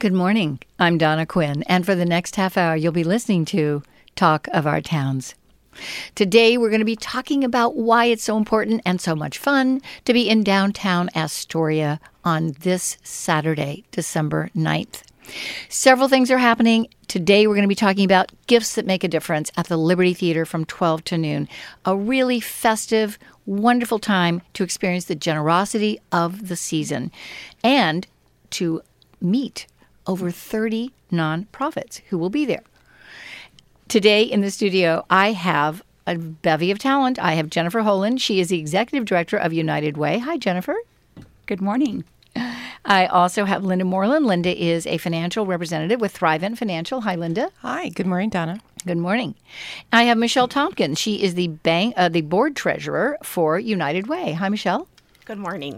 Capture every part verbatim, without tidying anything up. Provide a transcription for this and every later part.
Good morning. I'm Donna Quinn, and for the next half hour, you'll be listening to Talk of Our Towns. Today, we're going to be talking about why it's so important and so much fun to be in downtown Astoria on this Saturday, December ninth. Several things are happening. Today, we're going to be talking about gifts that make a difference at the Liberty Theater from twelve to noon. A really festive, wonderful time to experience the generosity of the season and to meet over thirty nonprofits who will be there. Today in the studio, I have a bevy of talent. I have Jennifer Holand. She is the executive director of United Way. Hi, Jennifer. Good morning. I also have Linda Moreland. Linda is a financial representative with Thrivent Financial. Hi, Linda. Hi. Good morning, Donna. Good morning. I have Michelle Tompkins. She is the bank, uh, the board treasurer for United Way. Hi, Michelle. Good morning.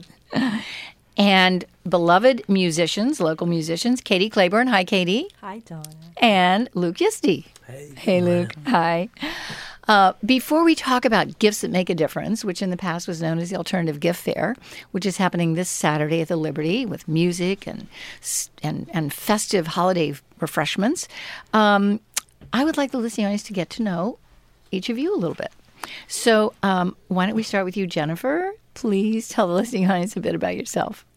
And beloved musicians, local musicians, Katie Claiborne. Hi, Katie. Hi, Donna. And Luke Yisty. Hey, hey Luke. Hi. Uh, before we talk about gifts that make a difference, which in the past was known as the Alternative Gift Fair, which is happening this Saturday at the Liberty with music and and, and festive holiday refreshments, um, I would like the listening audience to get to know each of you a little bit. So um, why don't we start with you, Jennifer? Please tell the listening audience a bit about yourself.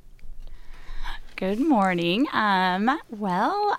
Good morning. Um, well,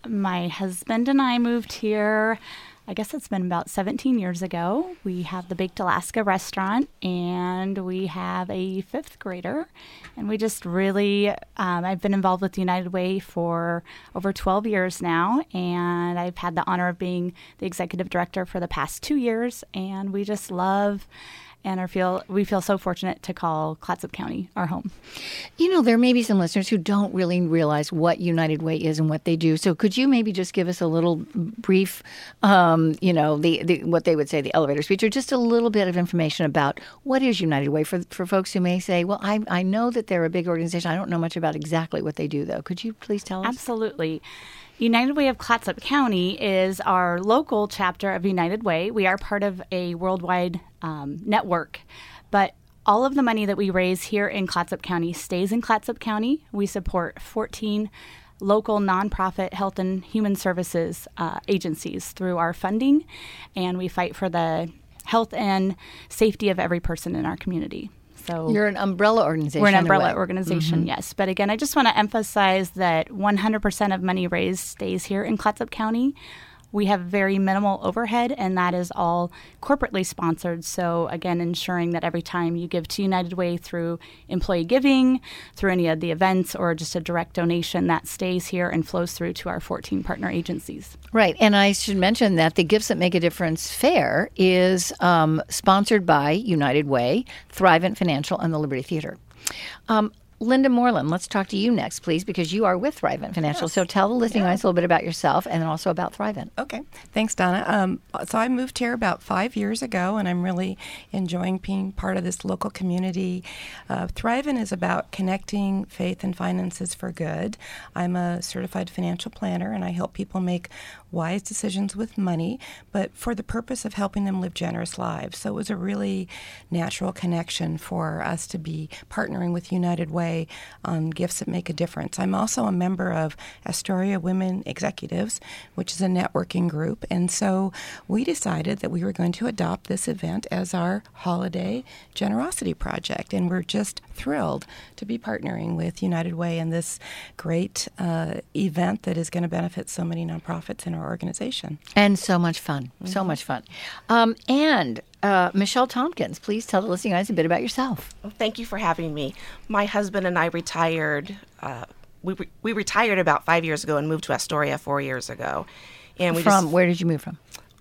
my husband and I moved here, I guess it's been about seventeen years ago. We have the Baked Alaska restaurant, and we have a fifth grader. And we just really, um, I've been involved with United Way for over twelve years now, and I've had the honor of being the executive director for the past two years. And we just love and are feel we feel so fortunate to call Clatsop County our home. You know, there may be some listeners who don't really realize what United Way is and what they do. So could you maybe just give us a little brief, um, you know, the, the what they would say the elevator speech, or just a little bit of information about what is United Way for for folks who may say, well, I I know that they're a big organization. I don't know much about exactly what they do, though. Could you please tell us? Absolutely. United Way of Clatsop County is our local chapter of United Way. We are part of a worldwide um, network, but all of the money that we raise here in Clatsop County stays in Clatsop County. We support fourteen local nonprofit health and human services uh, agencies through our funding, and we fight for the health and safety of every person in our community. So you're an umbrella organization. We're an umbrella organization, mm-hmm. yes. But again, I just want to emphasize that one hundred percent of money raised stays here in Clatsop County. We have very minimal overhead, and that is all corporately sponsored. So again, ensuring that every time you give to United Way through employee giving, through any of the events, or just a direct donation, that stays here and flows through to our fourteen partner agencies. Right. And I should mention that the Gifts That Make a Difference Fair is um, sponsored by United Way, Thrivent Financial, and the Liberty Theater. Um, Linda Moreland, let's talk to you next, please, because you are with Thrivent Financial. Yes. So tell the listening audience a little bit about yourself and then also about Thrivent. Okay. Thanks, Donna. Um, so I moved here about five years ago, and I'm really enjoying being part of this local community. Uh, Thrivent is about connecting faith and finances for good. I'm a certified financial planner, and I help people make wise decisions with money, but for the purpose of helping them live generous lives. So it was a really natural connection for us to be partnering with United Way on Gifts That Make a Difference. I'm also a member of Astoria Women Executives, which is a networking group, and so we decided that we were going to adopt this event as our holiday generosity project, and we're just thrilled to be partnering with United Way in this great uh, event that is going to benefit so many nonprofits in our organization. And so much fun. Mm-hmm. So much fun. Um, and uh, Michelle Tompkins, please tell the listening audience a bit about yourself. Well, thank you for having me. My husband and I retired. Uh, we re- we retired about five years ago and moved to Astoria four years ago. And we from just, where did you move from?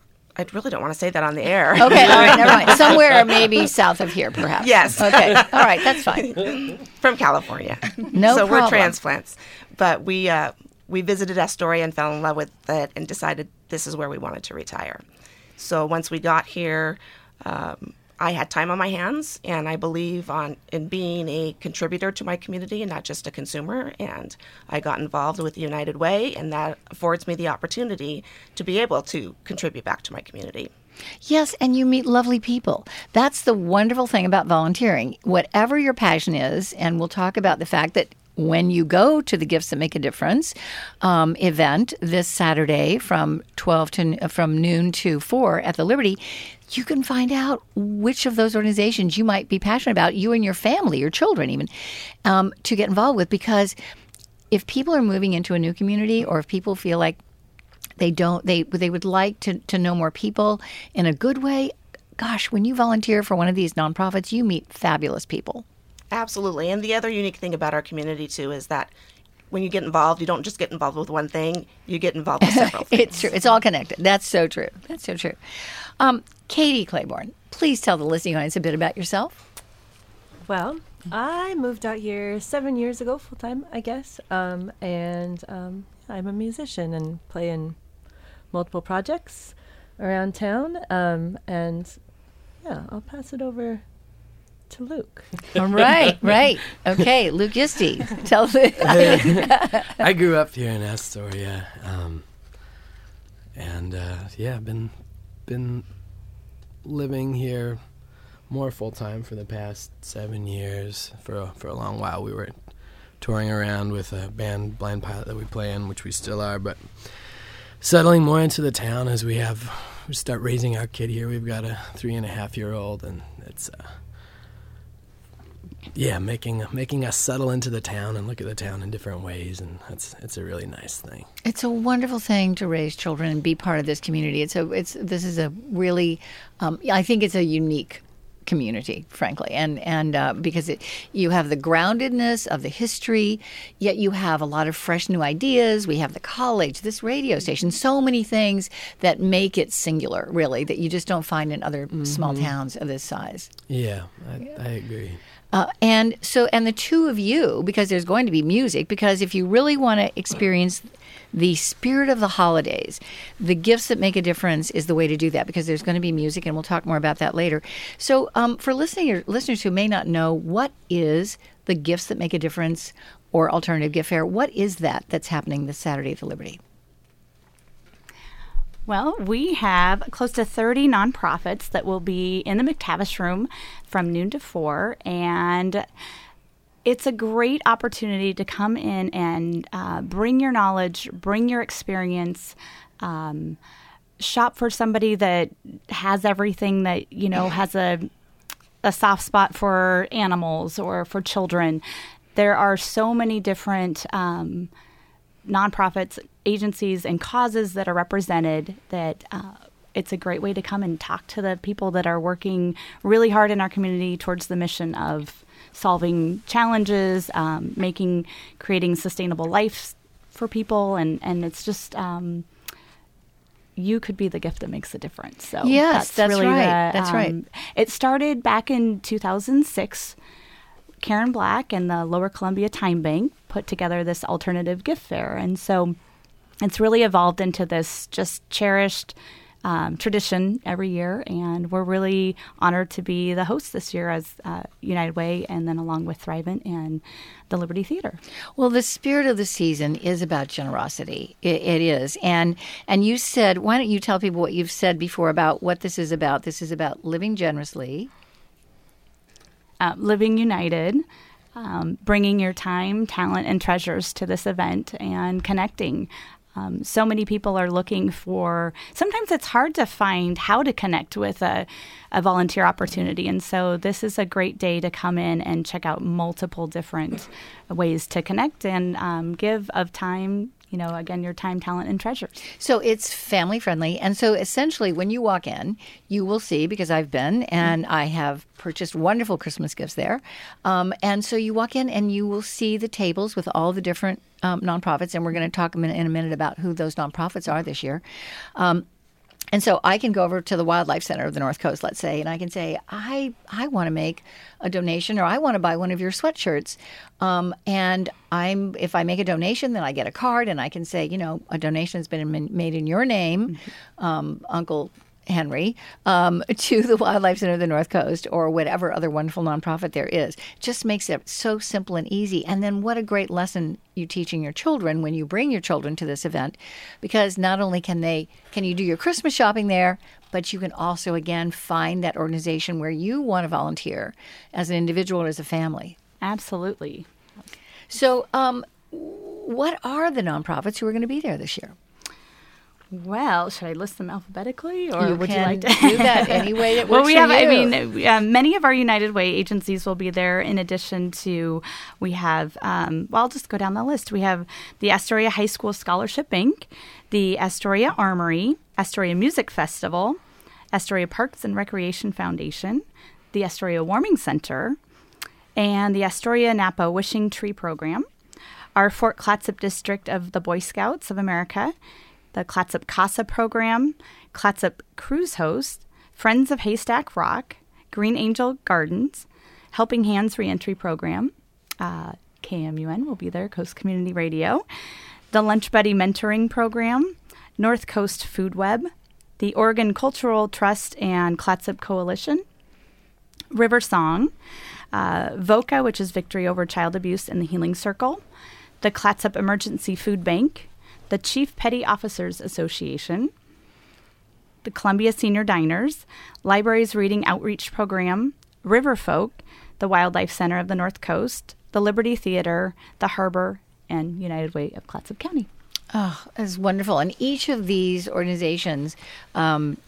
I really don't want to say that on the air. Okay, all right, never mind. Somewhere maybe south of here, perhaps. Yes. Okay, all right, that's fine. From California. No so problem. we're transplants. But we uh, we visited Astoria and fell in love with it and decided this is where we wanted to retire. So once we got here, um, I had time on my hands, and I believe on in being a contributor to my community and not just a consumer. And I got involved with United Way, and that affords me the opportunity to be able to contribute back to my community. Yes, and you meet lovely people. That's the wonderful thing about volunteering. Whatever your passion is, and we'll talk about the fact that when you go to the Gifts That Make a Difference um, event this Saturday from twelve to from noon to four at the Liberty, you can find out which of those organizations you might be passionate about, you and your family, your children even, um, to get involved with. Because if people are moving into a new community, or if people feel like they don't, they they would like to, to know more people in a good way, gosh, when you volunteer for one of these nonprofits, you meet fabulous people. Absolutely. And the other unique thing about our community, too, is that when you get involved, you don't just get involved with one thing, you get involved with several things. It's true. It's all connected. That's so true. That's so true. Um, Katie Claiborne, please tell the listening audience a bit about yourself. Well, I moved out here seven years ago, full-time, I guess, um, and um, I'm a musician and play in multiple projects around town, um, and yeah, I'll pass it over to Luke. All right, right. Okay, Luke Yuste, tell the... I grew up here in Astoria, um, and uh, yeah, been been living here more full time for the past seven years. For a, for a long while, we were touring around with a band, Blind Pilot, that we play in, which we still are, but settling more into the town as we have we start raising our kid here. We've got a three and a half year old, and it's. Uh, Yeah, making making us settle into the town and look at the town in different ways, and that's it's a really nice thing. It's a wonderful thing to raise children and be part of this community. It's a it's this is a really, um, I think it's a unique community, frankly, and and uh, because it, you have the groundedness of the history, yet you have a lot of fresh new ideas. We have the college, this radio station, so many things that make it singular, really, that you just don't find in other mm-hmm. small towns of this size. Yeah, I, yeah. I agree. Uh, and so, and the two of you, because there's going to be music, because if you really want to experience the spirit of the holidays, the Gifts That Make a Difference is the way to do that, because there's going to be music, and we'll talk more about that later. So um, for listening, listeners who may not know, what is the Gifts That Make a Difference or Alternative Gift Fair? What is that that's happening this Saturday at the Liberty? Well, we have close to thirty nonprofits that will be in the McTavish Room from noon to four, and it's a great opportunity to come in and uh, bring your knowledge, bring your experience, um, shop for somebody that has everything, that, you know, has a a soft spot for animals or for children. There are so many different um, nonprofits, agencies, and causes that are represented that uh, it's a great way to come and talk to the people that are working really hard in our community towards the mission of solving challenges, um, making, creating sustainable lives for people. And, and it's just, um, you could be the gift that makes a difference. So yes, that's, that's really right. The, that's um, right. It started back in two thousand six. Karen Black and the Lower Columbia Time Bank put together this alternative gift fair. And so it's really evolved into this just cherished um, tradition every year. And we're really honored to be the host this year as uh, United Way, and then along with Thrivent and the Liberty Theater. Well, the spirit of the season is about generosity. It, it is. And and you said, why don't you tell people what you've said before about what this is about? This is about living generously. Uh, living united, um, bringing your time, talent, and treasures to this event and connecting. Um, so many people are looking for, sometimes it's hard to find how to connect with a, a volunteer opportunity. And so this is a great day to come in and check out multiple different ways to connect and um, give of time, you know, again, your time, talent, and treasures. So it's family friendly. And so essentially when you walk in, you will see, because I've been and I have purchased wonderful Christmas gifts there. Um, and so you walk in and you will see the tables with all the different um, nonprofits. And we're going to talk a minute, in a minute about who those nonprofits are this year. Um, And so I can go over to the Wildlife Center of the North Coast, let's say, and I can say, I I want to make a donation, or I want to buy one of your sweatshirts. Um, and I'm if I make a donation, then I get a card, and I can say, you know, a donation has been made in your name, mm-hmm. um, Uncle Henry, um, to the Wildlife Center of the North Coast, or whatever other wonderful nonprofit there is. Just makes it so simple and easy. And then what a great lesson you teaching your children when you bring your children to this event, because not only can they can you do your Christmas shopping there, but you can also, again, find that organization where you want to volunteer as an individual or as a family. Absolutely. So, um, what are the nonprofits who are going to be there this year? Well, should I list them alphabetically, or You would can you like to do that any way that Well, works we for have. I you. mean, uh, many of our United Way agencies will be there. In addition to, we have. Um, well, I'll just go down the list. We have the Astoria High School Scholarship Bank, the Astoria Armory, Astoria Music Festival, Astoria Parks and Recreation Foundation, the Astoria Warming Center, and the Astoria Napa Wishing Tree Program, our Fort Clatsop District of the Boy Scouts of America, the Clatsop CASA Program, Clatsop Cruise Host, Friends of Haystack Rock, Green Angel Gardens, Helping Hands Reentry Program, uh, K M U N will be there, Coast Community Radio, the Lunch Buddy Mentoring Program, North Coast Food Web, the Oregon Cultural Trust and Clatsop Coalition, River Song, uh, VOCA, which is Victory Over Child Abuse in the Healing Circle, the Clatsop Emergency Food Bank, the Chief Petty Officers Association, the Columbia Senior Diners, Libraries Reading Outreach Program, River Folk, the Wildlife Center of the North Coast, the Liberty Theater, the Harbor, and United Way of Clatsop County. Oh, it's wonderful. And each of these organizations um,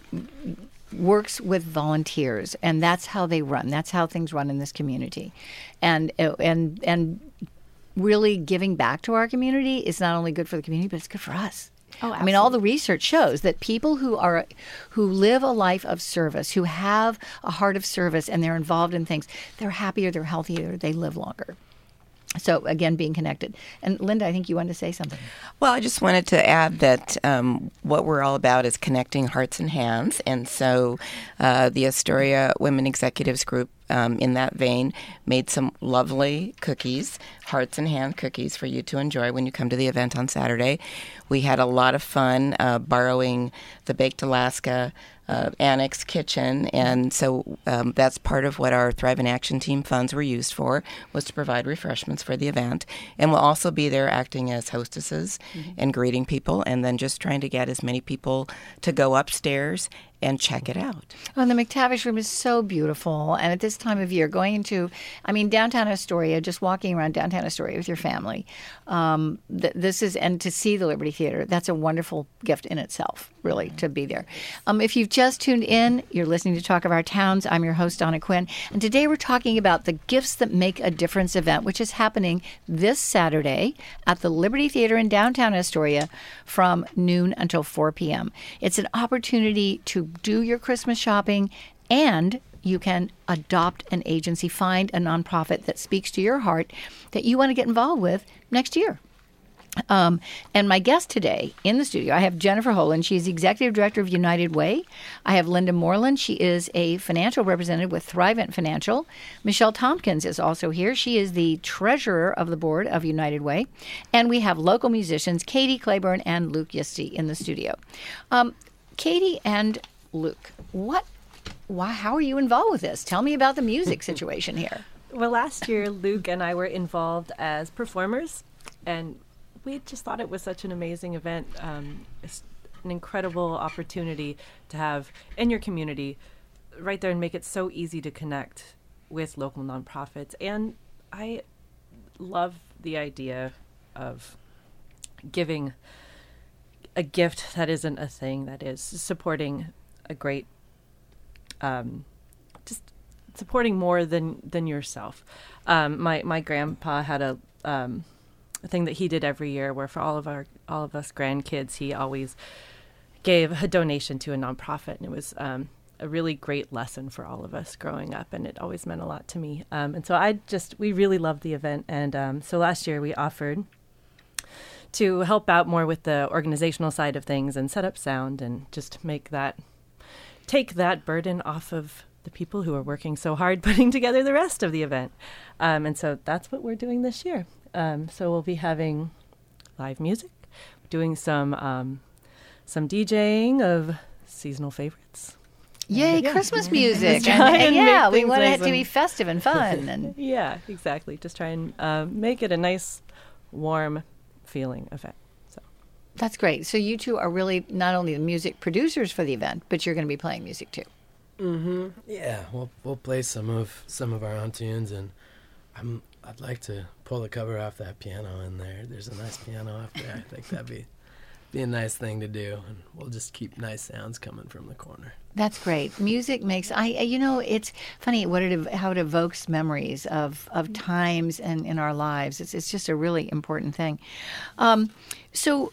works with volunteers, and that's how they run. That's how things run in this community. And and and really giving back to our community is not only good for the community, but it's good for us. Oh, I mean, all the research shows that people who are who live a life of service, who have a heart of service, and they're involved in things, they're happier, they're healthier, they live longer. So, again, being connected. And, Linda, I think you wanted to say something. Well, I just wanted to add that um, what we're all about is connecting hearts and hands. And so uh, the Astoria Women Executives Group, um, in that vein, made some lovely cookies, hearts and hand cookies for you to enjoy when you come to the event on Saturday. We had a lot of fun uh, borrowing the Baked Alaska Uh, annex kitchen, and so um, that's part of what our Thrive in Action team funds were used for, was to provide refreshments for the event. And we'll also be there acting as hostesses mm-hmm. and greeting people, and then just trying to get as many people to go upstairs and check it out. Well, and the McTavish Room is so beautiful. And at this time of year, going into, I mean, downtown Astoria, just walking around downtown Astoria with your family, um, th- this is, and to see the Liberty Theater, that's a wonderful gift in itself, really, to be there. Um, if you've just tuned in, you're listening to Talk of Our Towns. I'm your host, Donna Quinn. And today we're talking about the Gifts That Make a Difference event, which is happening this Saturday at the Liberty Theater in downtown Astoria from noon until four p.m. It's an opportunity to do your Christmas shopping, and you can adopt an agency, find a nonprofit that speaks to your heart that you want to get involved with next year. Um, and my guest today in the studio, I have Jennifer Holan. She's the Executive Director of United Way. I have Linda Moreland. She is a financial representative with Thrivent Financial. Michelle Tompkins is also here. She is the Treasurer of the Board of United Way. And we have local musicians, Katie Claiborne and Luke Yisti, in the studio. Um, Katie and Luke, what, why, how are you involved with this? Tell me about the music situation here. Well, last year, Luke and I were involved as performers, and we just thought it was such an amazing event. Um, it's an incredible opportunity to have in your community right there and make it so easy to connect with local nonprofits. And I love the idea of giving a gift that isn't a thing, that is supporting a great, um, just supporting more than, than yourself. Um, my, my grandpa had a, um, a thing that he did every year where for all of our, all of us grandkids, he always gave a donation to a nonprofit. And it was, um, a really great lesson for all of us growing up. And it always meant a lot to me. Um, and so I just, we really loved the event. And, um, so last year we offered to help out more with the organizational side of things and set up sound and just make that, take that burden off of the people who are working so hard putting together the rest of the event. Um, and so that's what we're doing this year. Um, so we'll be having live music, doing some um, some DJing of seasonal favorites. Yay, yeah. Christmas music. Try and, and and yeah, make we things want nice it to be and- festive and fun. And Yeah, exactly. Just try and uh, make it a nice, warm feeling event. So that's great. So you two are really not only the music producers for the event, but you're going to be playing music too. Mm-hmm. Yeah, we'll we'll play some of some of our own tunes, and I'm I'd like to pull the cover off that piano in there. There's a nice piano up there. I think that'd be be a nice thing to do, and we'll just keep nice sounds coming from the corner. That's great. Music makes I you know it's funny what it ev- how it evokes memories of of times and in our lives. It's it's just a really important thing. Um, so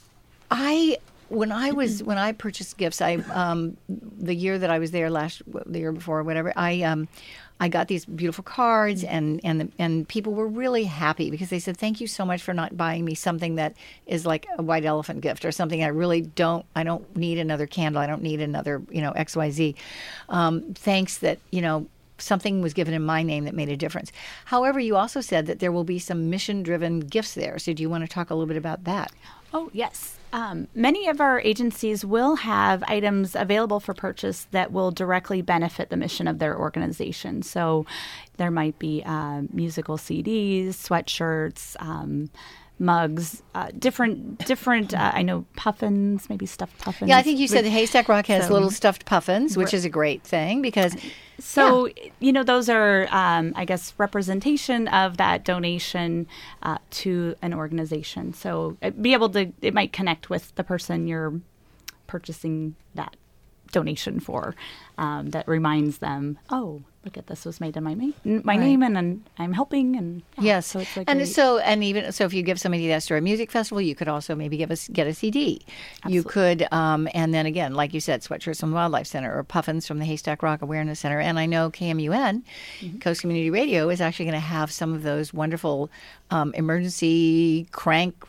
I. When I was when I purchased gifts, I um, the year that I was there last the year before whatever I um, I got these beautiful cards and and the, and people were really happy because they said thank you so much for not buying me something that is like a white elephant gift or something I really don't I don't need another candle, I don't need another you know X Y Z. Um, thanks that you know. Something was given in my name that made a difference. However, you also said that there will be some mission-driven gifts there. So do you want to talk a little bit about that? Oh, yes. Um, many of our agencies will have items available for purchase that will directly benefit the mission of their organization. So there might be uh, musical C Ds, sweatshirts, um, mugs, uh, different, different. Uh, I know puffins, maybe stuffed puffins. Yeah, I think you said the Haystack Rock has So- little stuffed puffins, which is a great thing because, So, you know, those are, um, I guess, representation of that donation uh, to an organization. So uh, be able to, it might connect with the person you're purchasing that donation for. Um, that reminds them, oh, look at this was made in my ma- my Right. name, and, and I'm helping. And yeah, yes, so it's like and so and even so, if you give somebody that to a music festival, you could also maybe give us get a C D. You Absolutely. could, um, and then again, like you said, sweatshirts from the Wildlife Center or puffins from the Haystack Rock Awareness Center. And I know K M U N, Mm-hmm. Coast Community Radio, is actually going to have some of those wonderful um, emergency crank r-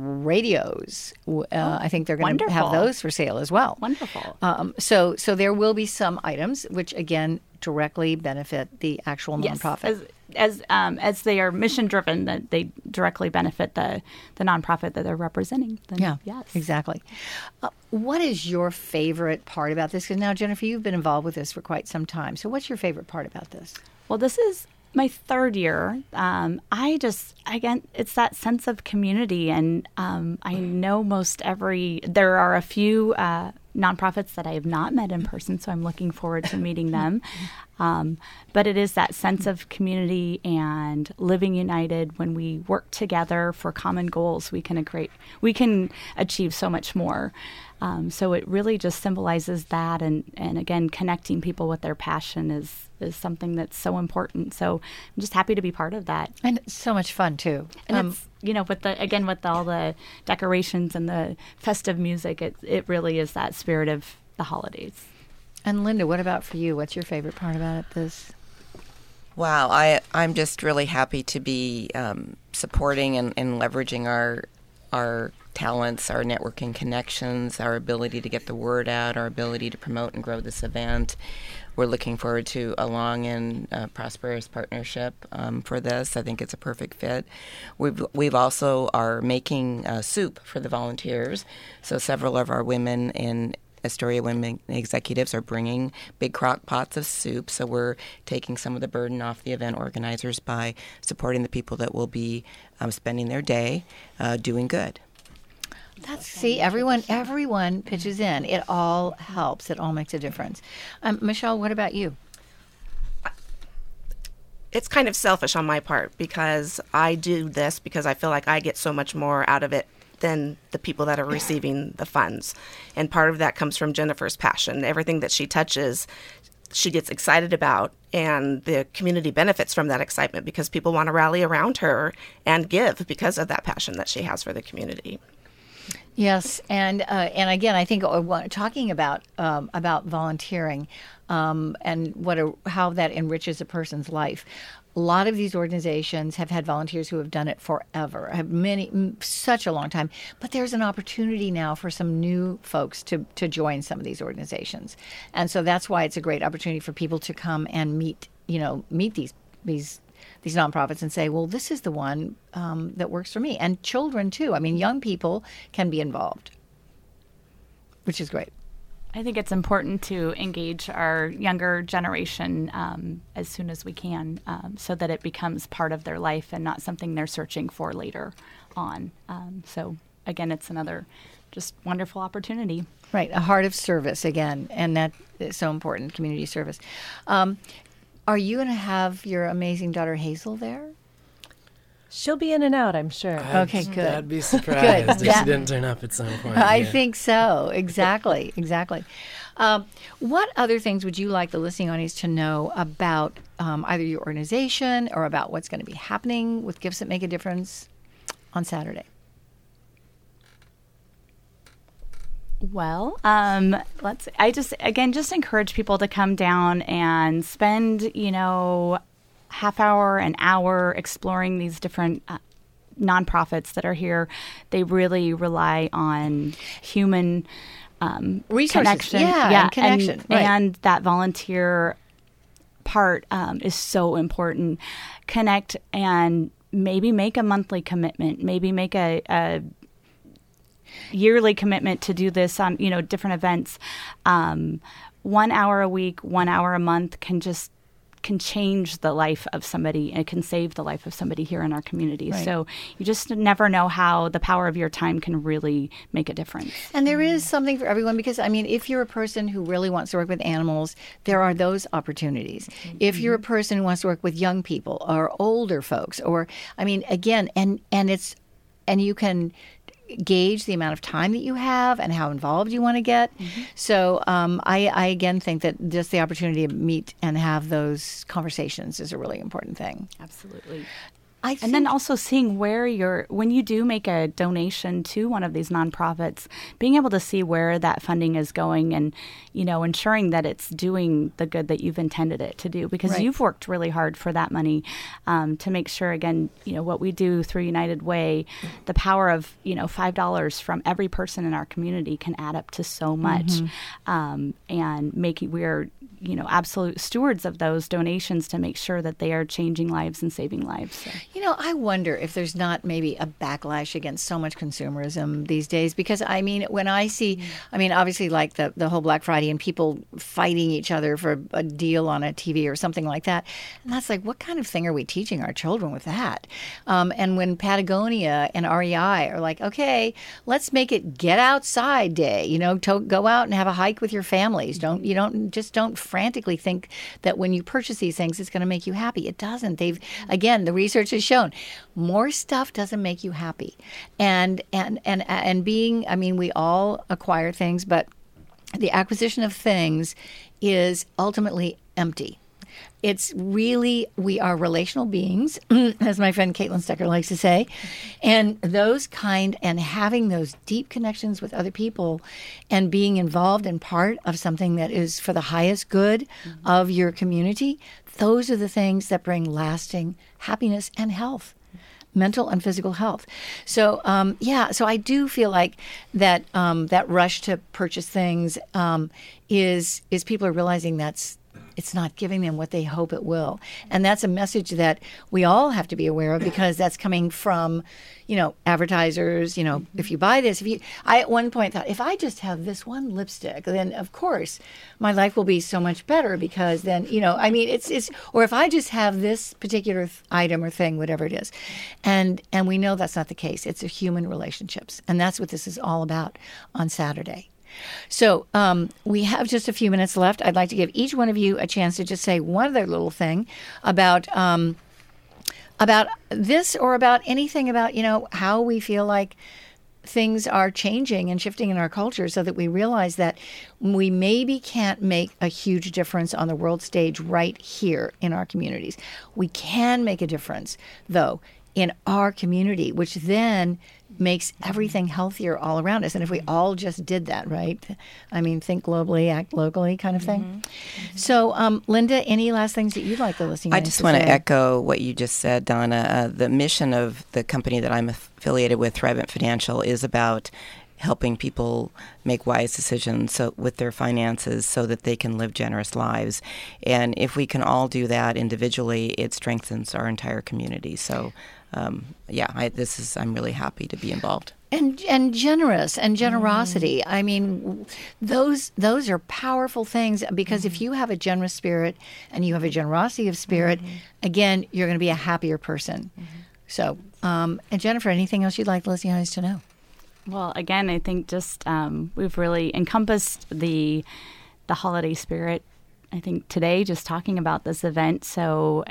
radios. Uh, I think they're going to have wonderful. those for sale as well. wonderful. Um, so, so there will be some items which, again, directly benefit the actual Yes, nonprofit. as as um, as they are mission driven, that they directly benefit the the nonprofit that they're representing. Then Yeah, yes, exactly. Uh, what is your favorite part about this? Because now, Jennifer, you've been involved with this for quite some time. So, what's your favorite part about this? Well, this is my third year. Um, I just, again, it's that sense of community. And um, I know most every, there are a few uh, nonprofits that I have not met in person, so I'm looking forward to meeting them. Um, but it is that sense of community and living united. When we work together for common goals, we can create, we can achieve so much more. Um, so it really just symbolizes that, and, and again, connecting people with their passion is is something that's so important. So I'm just happy to be part of that. And it's so much fun, too. And Um, it's, you know, with the, again, with all the decorations and the festive music, it, it really is that spirit of the holidays. and Linda, what about for you? What's your favorite part about it, this? Wow, I, I'm just really happy to be um, supporting and, and leveraging our our talents, our networking connections, our ability to get the word out, our ability to promote and grow this event. We're looking forward to a long and uh, prosperous partnership um, for this. I think it's a perfect fit. We've we've also are making uh, soup for the volunteers. So several of our women in Astoria Women Executives are bringing big crock pots of soup. So we're taking some of the burden off the event organizers by supporting the people that will be um, spending their day uh, doing good. That's see, everyone everyone pitches in. It all helps. It all makes a difference. Um, Michelle, what about you? It's kind of selfish on my part because I do this because I feel like I get so much more out of it than the people that are receiving the funds. And part of that comes from Jennifer's passion. Everything that she touches, she gets excited about, and the community benefits from that excitement because people want to rally around her and give because of that passion that she has for the community. Yes, and uh, and again, I think uh, what- talking about um, about volunteering um, and what a, how that enriches a person's life. A lot of these organizations have had volunteers who have done it forever, have many, m- such a long time. But there's an opportunity now for some new folks to to join some of these organizations, and so that's why it's a great opportunity for people to come and meet, you know, meet these these. these nonprofits and say, well, this is the one um, that works for me. And children, too. I mean, young people can be involved, which is great. I think it's important to engage our younger generation um, as soon as we can um, so that it becomes part of their life and not something they're searching for later on. Um, so, again, it's another just wonderful opportunity. Right. A heart of service, again. And that is so important, community service. Um, are you going to have your amazing daughter Hazel there? She'll be in and out, I'm sure. Okay, good. I'd be surprised if That- she didn't turn up at some point. I yeah. think so. Exactly. Exactly. Um, what other things would you like the listening audience to know about um, either your organization or about what's going to be happening with Gifts That Make a Difference on Saturday? Well, um, let's. I just again just encourage people to come down and spend, you know, half hour, an hour exploring these different uh, nonprofits that are here. They really rely on human um, Resources, connection, yeah, and connection, and, right. and that volunteer part um, is so important. Connect and maybe make a monthly commitment. Maybe make a, a yearly commitment to do this on, you know, different events. Um, one hour a week, one hour a month can just can change the life of somebody and can save the life of somebody here in our community. Right. So you just never know how the power of your time can really make a difference. And there is something for everyone because, I mean, if you're a person who really wants to work with animals, there are those opportunities. Mm-hmm. If you're a person who wants to work with young people or older folks, or, I mean, again, and, and it's, and you can gauge the amount of time that you have and how involved you want to get. Mm-hmm. So um, I, I, again, think that just the opportunity to meet and have those conversations is a really important thing. Absolutely. I think, and then also seeing where you're, when you do make a donation to one of these nonprofits, being able to see where that funding is going and, you know, ensuring that it's doing the good that you've intended it to do, because right. you've worked really hard for that money um, to make sure, again, you know, what we do through United Way, the power of, you know, five dollars from every person in our community can add up to so much. Mm-hmm. Um, and making, we're, you know, absolute stewards of those donations to make sure that they are changing lives and saving lives. So. You know, I wonder if there's not maybe a backlash against so much consumerism these days, because I mean, when I see, I mean, obviously like the, the whole Black Friday and people fighting each other for a deal on a T V or something like that. And that's like, what kind of thing are we teaching our children with that? Um, and when Patagonia and R E I are like, okay, let's make it get outside day, you know, to go out and have a hike with your families. Don't, you don't, just don't frantically think that when you purchase these things, it's going to make you happy. It doesn't. They've, again, the research has shown more stuff doesn't make you happy. And, and, and, and being, I mean, we all acquire things, but the acquisition of things is ultimately empty. It's really, we are relational beings, as my friend Caitlin Stecker likes to say. And those kind, and having those deep connections with other people and being involved in part of something that is for the highest good mm-hmm. of your community, those are the things that bring lasting happiness and health. Mental and physical health. So, um, yeah, so I do feel like that um, that rush to purchase things um, is is people are realizing that's it's not giving them what they hope it will. And that's a message that we all have to be aware of, because that's coming from, you know, advertisers. You know, mm-hmm. if you buy this, if you, I at one point thought, if I just have this one lipstick, then of course my life will be so much better, because then, you know, I mean, it's, it's, or if I just have this particular th- item or thing, whatever it is. And, and we know that's not the case. It's a human relationships. And that's what this is all about on Saturday. So um, we have just a few minutes left. I'd like to give each one of you a chance to just say one other little thing about um, about this, or about anything about, you know, how we feel like things are changing and shifting in our culture, so that we realize that we maybe can't make a huge difference on the world stage right here in our communities. We can make a difference, though, in our community, which then makes everything healthier all around us. And if we all just did that, right? I mean, think globally, act locally kind of thing. Mm-hmm. Mm-hmm. So, um, Linda, any last things that you'd like the listening I just to want say? to echo what you just said, Donna. Uh, the mission of the company that I'm affiliated with, Thrivent Financial, is about helping people make wise decisions so, with their finances, so that they can live generous lives. And if we can all do that individually, it strengthens our entire community. So, um, yeah, I, this is. I'm really happy to be involved. And and generous and generosity. Mm. I mean, those those are powerful things, because mm. if you have a generous spirit and you have a generosity of spirit, mm-hmm. again, you're going to be a happier person. Mm-hmm. So, um, and Jennifer, anything else you'd like the listeners to know? Well, again, I think just um, we've really encompassed the the holiday spirit, I think, today, just talking about this event. So I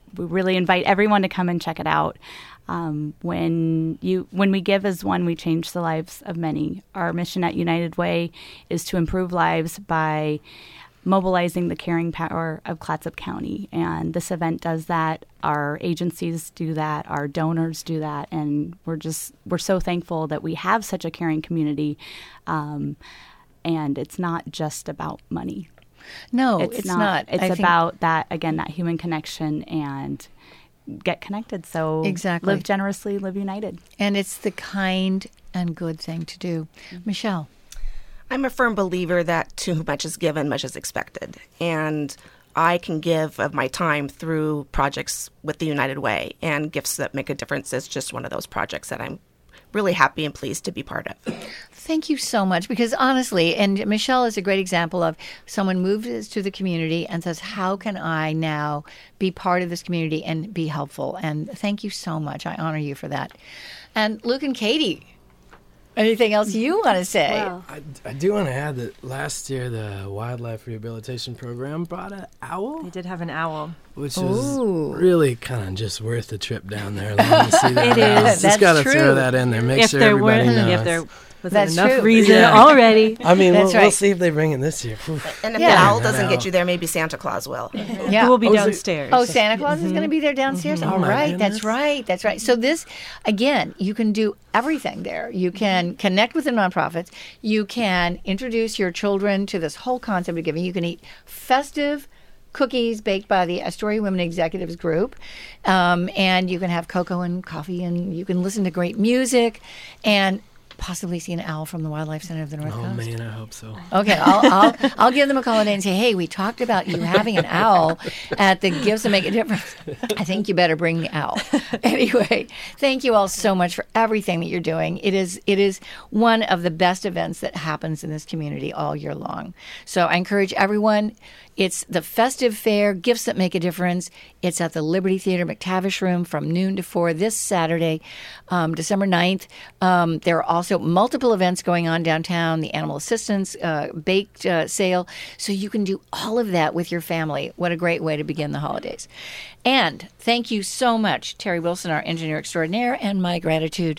we really invite everyone to come and check it out. Um, when you when we give as one, we change the lives of many. Our mission at United Way is to improve lives by mobilizing the caring power of Clatsop County, and this event does that. Our agencies do that. Our donors do that, and we're just we're so thankful that we have such a caring community. Um, and it's not just about money. No, it's, it's not. not. It's I think- about that again, that human connection and get connected. So Exactly. live generously, live united. And it's the kind and good thing to do. Michelle. I'm a firm believer that to whom much is given, much is expected. And I can give of my time through projects with the United Way, and Gifts That Make a Difference is just one of those projects that I'm really happy and pleased to be part of. Thank you so much, because honestly, and Michelle is a great example of someone moves to the community and says, how can I now be part of this community and be helpful? And thank you so much. I honor you for that. And Luke and Katie, anything else you want to say? Wow. I, I do want to add that last year the Wildlife Rehabilitation Program brought an owl, I did have an owl. which Ooh. was really kind of just worth the trip down there alone to see that. It owl. is. Just That's got to true. throw that in there. Make if sure there everybody weren't, knows. if there wasn't That's enough true. reason Yeah. already. I mean, we'll, That's we'll right. see if they bring it this year. Whew. And if Yeah. the owl That doesn't owl. get you there, maybe Santa Claus will. Yeah. Who will be Oh, is it- downstairs? Oh, Santa Claus is going to be there downstairs? All Oh, my right. That's goodness. right. That's right. So this, again, you can do everything there. You can connect with the nonprofits. You can introduce your children to this whole concept of giving. You can eat festive cookies baked by the Astoria Women Executives Group. Um, and you can have cocoa and coffee, and you can listen to great music and possibly see an owl from the Wildlife Center of the North Oh Coast. man, I hope so. Okay, I'll, I'll I'll give them a call today and say, hey, we talked about you having an owl at the Gifts That Make a Difference. I think you better bring the owl. Anyway, thank you all so much for everything that you're doing. It is it is one of the best events that happens in this community all year long. So I encourage everyone. It's the festive fair, Gifts That Make a Difference. It's at the Liberty Theater McTavish Room from noon to four this Saturday, um, December ninth. Um, there are also multiple events going on downtown, the Animal Assistance uh, Baked uh, Sale. So you can do all of that with your family. What a great way to begin the holidays. And thank you so much, Terry Wilson, our engineer extraordinaire, and my gratitude,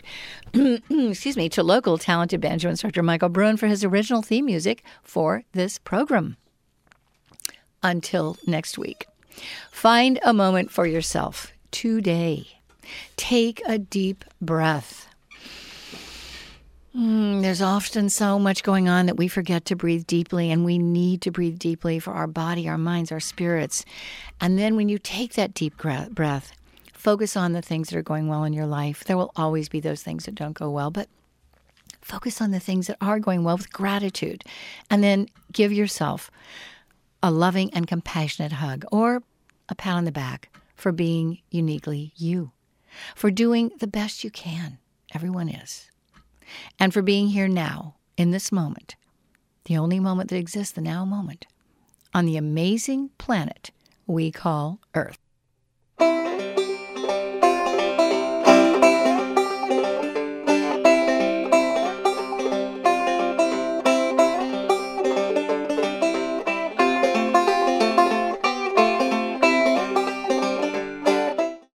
excuse me, to local talented banjo instructor Michael Bruin for his original theme music for this program. Until next week, find a moment for yourself today. Take a deep breath. Mm, there's often so much going on that we forget to breathe deeply, and we need to breathe deeply for our body, our minds, our spirits. And then when you take that deep gra- breath, focus on the things that are going well in your life. There will always be those things that don't go well, but focus on the things that are going well with gratitude. And then give yourself a loving and compassionate hug, or a pat on the back for being uniquely you, for doing the best you can. Everyone is. And for being here now, in this moment, the only moment that exists, the now moment, on the amazing planet we call Earth.